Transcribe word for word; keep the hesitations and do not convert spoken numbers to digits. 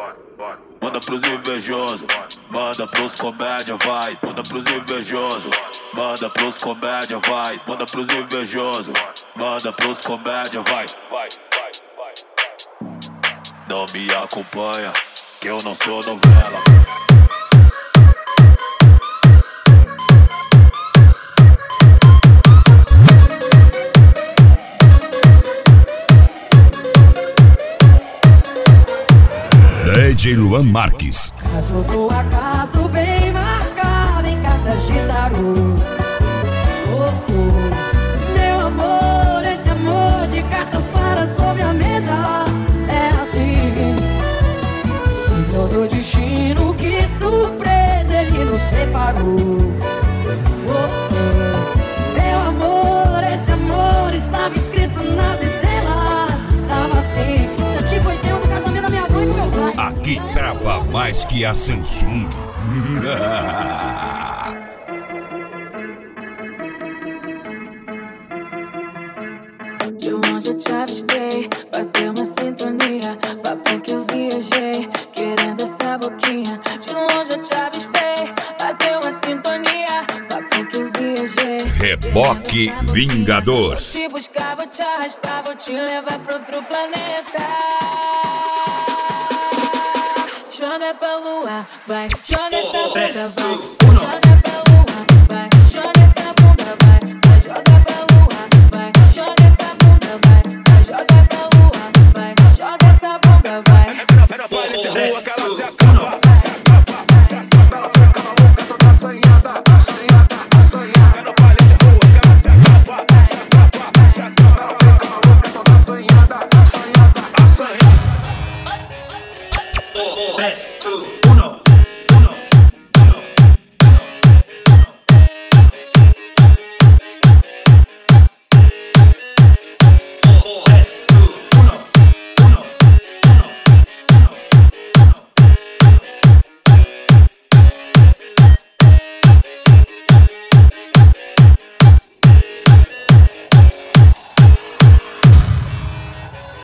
Manda pros invejosos, manda pros comédia, vai. Manda pros invejosos, manda pros comédia, vai. Manda pros invejosos, manda pros comédia, vai. Vai, vai, vai. Não me acompanha, que eu não sou novela. D J Luan Marques. Caso do acaso bem marcado em cartas de tarô. Oh, oh. Meu amor, esse amor de cartas claras sobre a mesa é assim. Senhor do destino, que surpresa ele nos preparou. Oh, oh. Meu amor, esse amor estava escrito nas estrelas. Tava assim, isso aqui foi tempo do casamento da minha mãe com meu pai. Aqui trava mais que a Samsung. De longe eu te avistei, bateu uma sintonia, papo que eu viajei, querendo essa boquinha. De longe eu te avistei, bateu uma sintonia, papo que eu viajei. Reboque Vingador. Vou te buscar, vou te arrastar, vou te levar pra outro planeta. Joga pra lua, vai, joga essa bunda, vai. Joga pra lua, vai, joga essa bunda, vai. Vai, joga pra lua, vai, joga essa bunda, vai. Vai, joga pra lua, vai, joga essa bunda, vai. É no baile de rua que ela se acaba. Se acaba, se acaba, ela fica maluca, toda assanhada, assanhada, assanhada. É no baile de rua que ela se acaba. Se acaba, se acaba, ela fica maluca, toda assanhada, assanhada, assanhada.